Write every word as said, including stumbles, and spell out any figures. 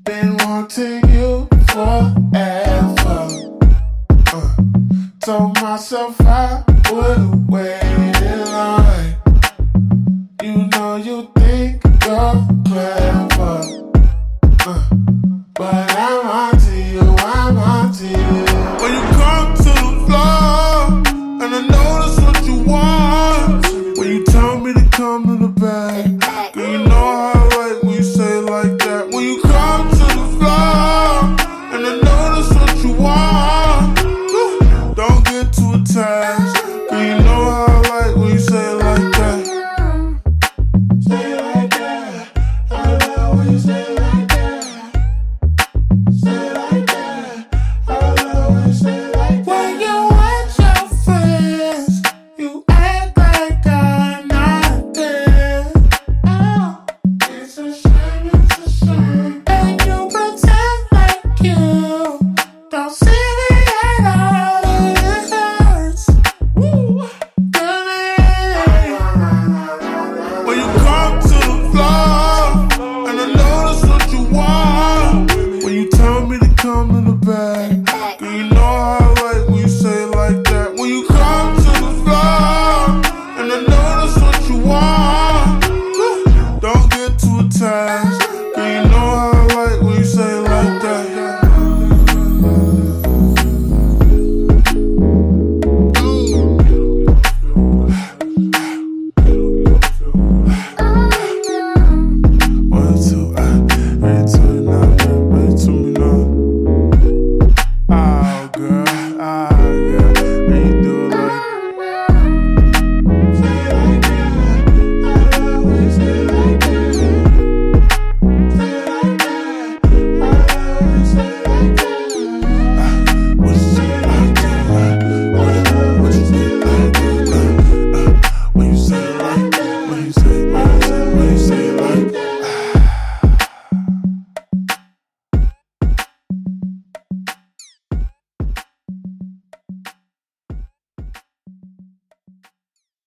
Been wanting you forever. Uh, told myself I would've waited in line. You know you think you're clever, uh, but I'm onto you, I'm onto you. When you come to the floor, and I know that's what you want. When you tell me to come to the back, girl, you know how I like when you say it like that. When you come